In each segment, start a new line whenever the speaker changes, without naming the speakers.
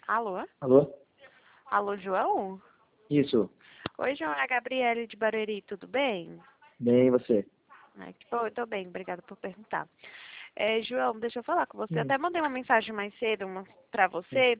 Alô?
Alô?
Alô, João?
Isso.
Oi, João, é a Gabriele de Barueri, tudo bem?
Bem, e você?
Que bom, eu tô bem, obrigada por perguntar. João, deixa eu falar com você. Eu
Hum.
até mandei uma mensagem mais cedo para
Sim.
você,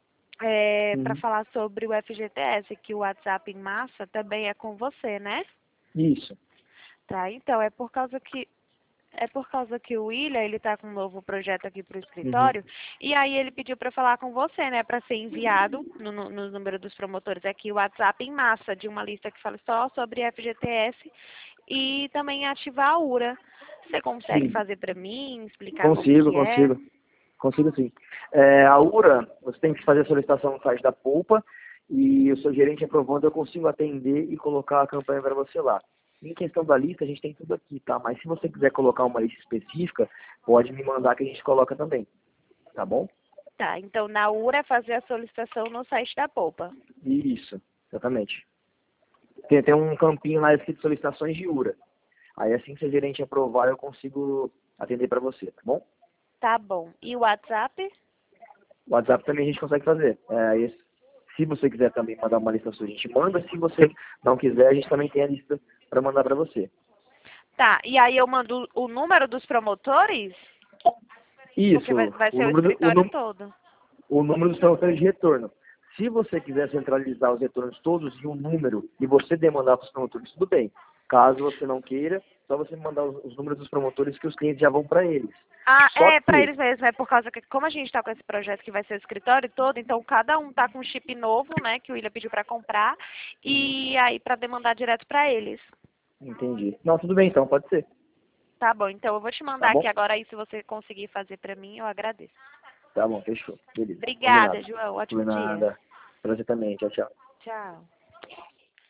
para
Uhum.
falar sobre o FGTS, que o WhatsApp em massa também é com você, né?
Isso.
Tá, então, é por causa que o William, ele tá com um novo projeto aqui pro
Uhum.
escritório, e aí ele pediu para falar com você, né, para ser enviado no número dos promotores aqui o WhatsApp em massa, de uma lista que fala só sobre FGTS e também ativar a URA. Você consegue
Sim.
fazer para mim, explicar como
Consigo,
que é?
consigo. Consigo sim. A URA, você tem que fazer a solicitação no site da Poupa e o seu gerente aprovando, eu consigo atender e colocar a campanha para você lá. Em questão da lista, a gente tem tudo aqui, tá? Mas se você quiser colocar uma lista específica, pode me mandar que a gente coloca também. Tá bom?
Tá, então na URA é fazer a solicitação no site da Poupa.
Isso, exatamente. Tem um campinho lá escrito solicitações de URA. Aí assim que seu gerente aprovar, eu consigo atender para você, tá bom?
Tá bom. E o WhatsApp?
O WhatsApp também a gente consegue fazer. Se você quiser também mandar uma lista sua, a gente manda. Se você não quiser, a gente também tem a lista para mandar para você.
Tá, e aí eu mando o número dos promotores? Porque vai,
Isso,
vai ser o escritório todo.
o número dos promotores de retorno. Se você quiser centralizar os retornos todos em um número e você demandar para os promotores, tudo bem. Caso você não queira, só você mandar os números dos promotores que os clientes já vão para eles.
Ah,
Só
é para
que,
eles mesmo, é por causa que, como a gente está com esse projeto que vai ser o escritório todo, então cada um tá com um chip novo, né, que o William pediu para comprar, e aí para demandar direto para eles.
entendi. Não, tudo bem então, pode ser.
Tá bom, então eu vou te
Tá
mandar aqui
bom?
agora aí, se você conseguir fazer para mim, eu agradeço.
Tá bom, fechou. Beleza.
Obrigada,
Combinado.
João,
Por
ótimo dia.
nada. Pra você também. Tchau, tchau.
Tchau.